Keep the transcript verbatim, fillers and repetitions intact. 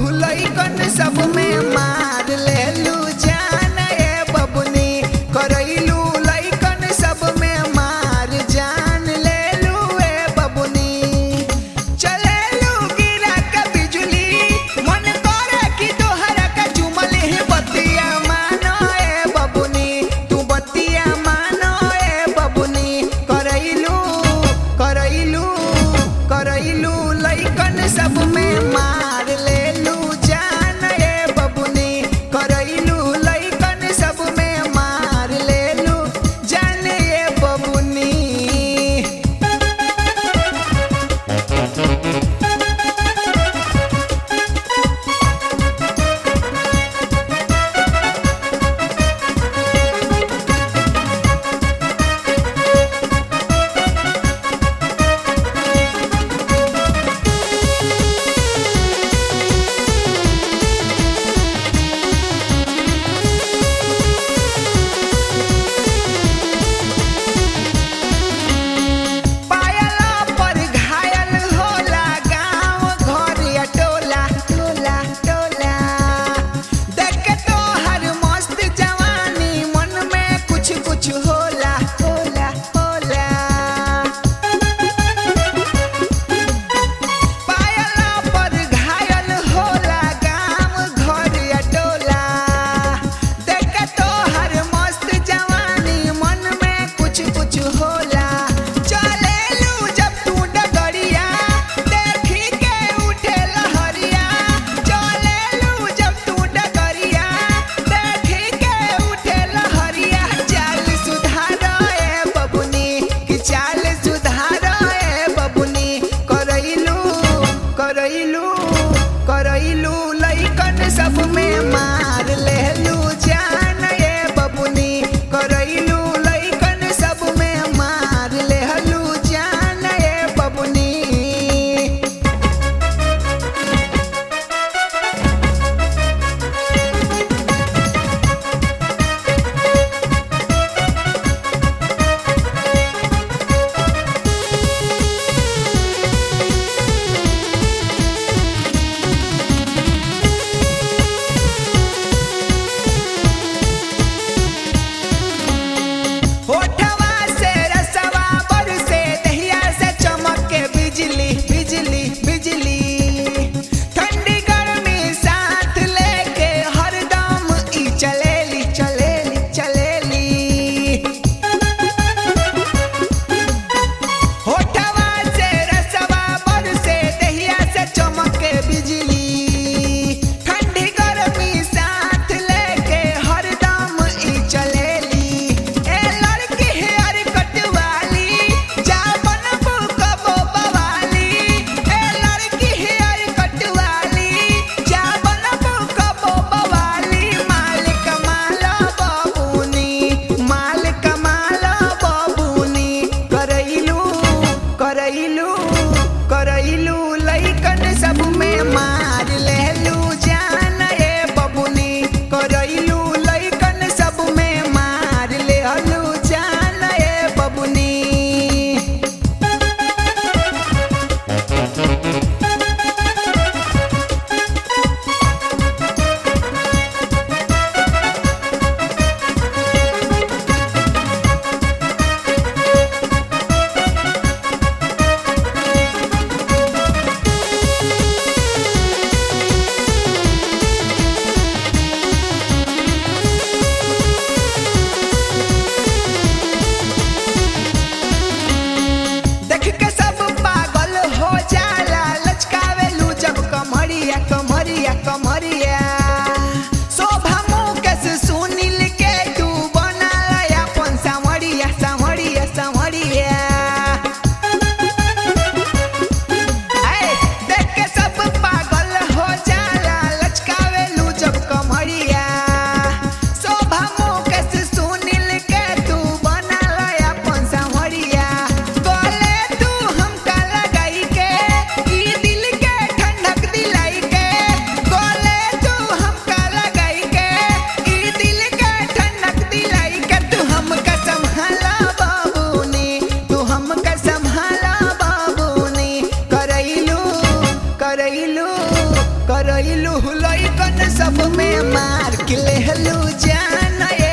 लइकन सब में मार लेलू जान ए बबुनी करैलू लइकन सब में मार जान लेलू ए बबुनी चलेलू गिरा के बिजली मन करे कि तोहरा के चुमल ही बतिया मानो ए बबुनी तू बतिया मानो ए बबुनी करैलू करैलू करैलू लइकन सब में मार लेलू जान ए बबुनी करैलू लइकन सब में मार लेलू जान ए बबुनी पायला पर घायल होला गाँव घर या टोला टोला टोला देख के तोहर मस्त जवानी मन में कुछ कुछ होला होला होला पायला पर घायल होला गाँव घर या टोला देख के तोहर मस्त जवानी मन में कुछ कुछ होला चलेलू जब तू डगरिया देखी के उठे लहरिया चलेलू जब तू डगरिया देखी के उठे लहरिया चाल सुधार ए बबुनी कि चाल सुधार ए बबुनी करैलू करैलू करैलू लइकन सब में मार लेलू जान ए बबुनी करैलू लइकन सब में मार लेलू जान ए बबुनी करैलू लइकन सब में मार के लेहलू जान ए